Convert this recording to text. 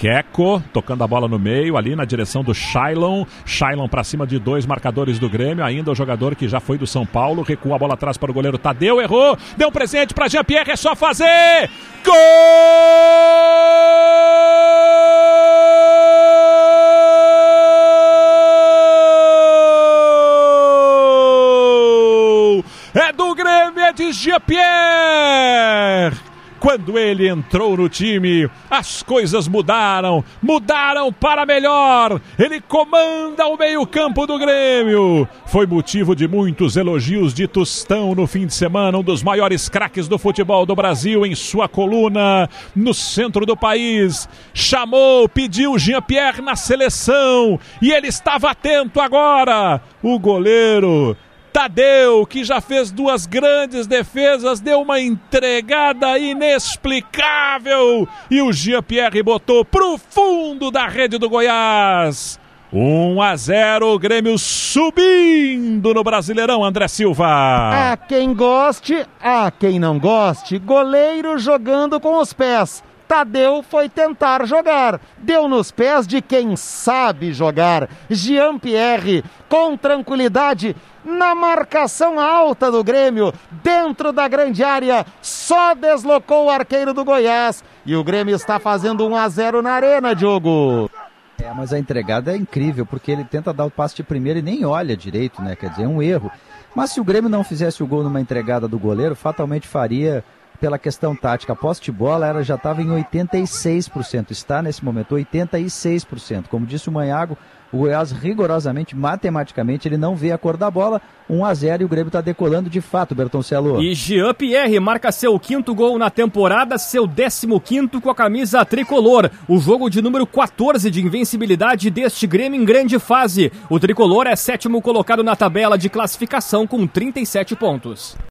Queco tocando a bola no meio, ali na direção do Shailon. Shailon para cima de 2 marcadores do Grêmio. Ainda o jogador que já foi do São Paulo. Recua a bola atrás para o goleiro Tadeu. Errou. Deu um presente para Jean-Pierre. É só fazer. Gol! É do Grêmio, é de Jean-Pierre. Quando ele entrou no time, as coisas mudaram para melhor. Ele comanda o meio-campo do Grêmio. Foi motivo de muitos elogios de Tostão no fim de semana, um dos maiores craques do futebol do Brasil, em sua coluna no centro do país. Chamou, pediu Jean-Pierre na seleção e ele estava atento agora. O goleiro Tadeu, que já fez 2 grandes defesas, deu uma entregada inexplicável e o Jean-Pierre botou pro fundo da rede do Goiás. 1-0, o Grêmio subindo no Brasileirão, André Silva. Há quem goste, há quem não goste. Goleiro jogando com os pés. Tadeu foi tentar jogar, deu nos pés de quem sabe jogar. Jean-Pierre, com tranquilidade, na marcação alta do Grêmio, dentro da grande área, só deslocou o arqueiro do Goiás. E o Grêmio está fazendo 1-0 na Arena, Diogo. Mas a entregada é incrível, porque ele tenta dar o passe de primeira e nem olha direito, né? Quer dizer, é um erro. Mas se o Grêmio não fizesse o gol numa entregada do goleiro, fatalmente faria pela questão tática. A posse de bola ela já estava em 86%, está nesse momento 86%. Como disse o Manhago, o Goiás rigorosamente, matematicamente, ele não vê a cor da bola. 1-0 e o Grêmio está decolando de fato, Bertoncello. E Jean-Pierre marca seu 5º gol na temporada, seu 15º com a camisa tricolor. O jogo de número 14 de invencibilidade deste Grêmio em grande fase. O tricolor é 7º colocado na tabela de classificação com 37 pontos.